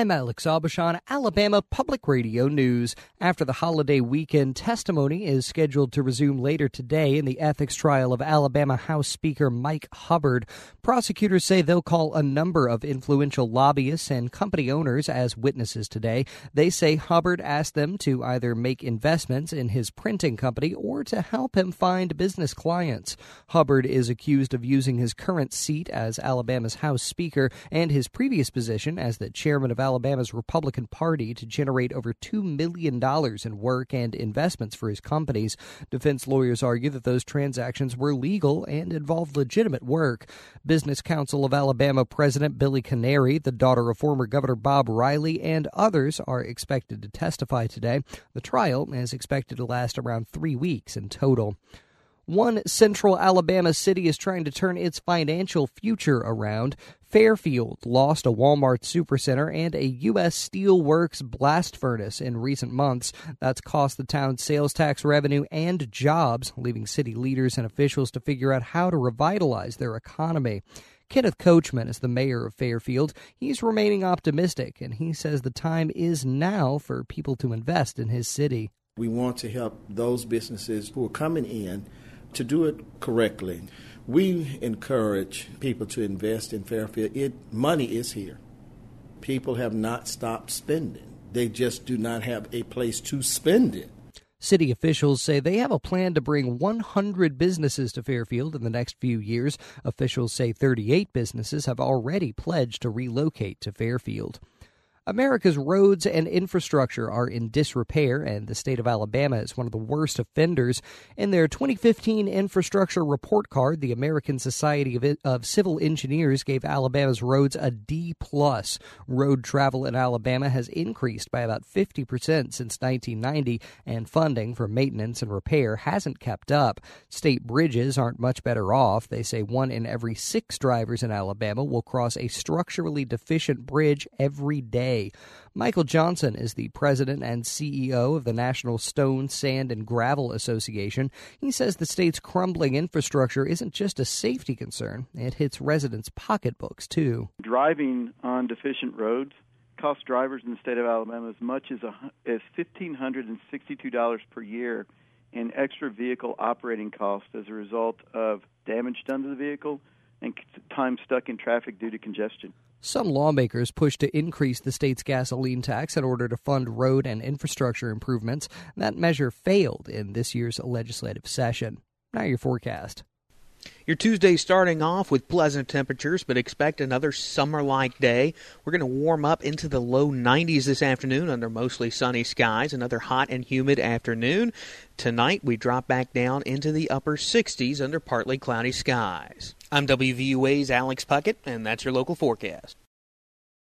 I'm Alex Aubuchon, Alabama Public Radio News. After the holiday weekend, testimony is scheduled to resume later today in the ethics trial of Alabama House Speaker Mike Hubbard. Prosecutors say they'll call a number of influential lobbyists and company owners as witnesses today. They say Hubbard asked them to either make investments in his printing company or to help him find business clients. Hubbard is accused of using his current seat as Alabama's House Speaker and his previous position as the chairman of Alabama's Republican Party to generate over $2 million in work and investments for his companies. Defense lawyers argue that those transactions were legal and involved legitimate work. Business Council of Alabama President Billy Canary, the daughter of former Governor Bob Riley, and others are expected to testify today. The trial is expected to last around 3 weeks in total. One central Alabama city is trying to turn its financial future around. Fairfield lost a Walmart supercenter and a U.S. Steel Works blast furnace in recent months. That's cost the town sales tax revenue and jobs, leaving city leaders and officials to figure out how to revitalize their economy. Kenneth Coachman is the mayor of Fairfield. He's remaining optimistic, and he says the time is now for people to invest in his city. We want to help those businesses who are coming in to do it correctly. We encourage people to invest in Fairfield. Money is here. People have not stopped spending. They just do not have a place to spend it. City officials say they have a plan to bring 100 businesses to Fairfield in the next few years. Officials say 38 businesses have already pledged to relocate to Fairfield. America's roads and infrastructure are in disrepair, and the state of Alabama is one of the worst offenders. In their 2015 infrastructure report card, the American Society of Civil Engineers gave Alabama's roads a D+. Road travel in Alabama has increased by about 50% since 1990, and funding for maintenance and repair hasn't kept up. State bridges aren't much better off. They say 1 in every 6 drivers in Alabama will cross a structurally deficient bridge every day. Michael Johnson is the president and CEO of the National Stone, Sand, and Gravel Association. He says the state's crumbling infrastructure isn't just a safety concern. It hits residents' pocketbooks, too. Driving on deficient roads costs drivers in the state of Alabama as much as $1,562 per year in extra vehicle operating costs as a result of damage done to the vehicle and time stuck in traffic due to congestion. Some lawmakers pushed to increase the state's gasoline tax in order to fund road and infrastructure improvements. That measure failed in this year's legislative session. Now your forecast. Your Tuesday starting off with pleasant temperatures, but expect another summer-like day. We're going to warm up into the low 90s this afternoon under mostly sunny skies. Another hot and humid afternoon. Tonight, we drop back down into the upper 60s under partly cloudy skies. I'm WVUA's Alex Puckett, and that's your local forecast.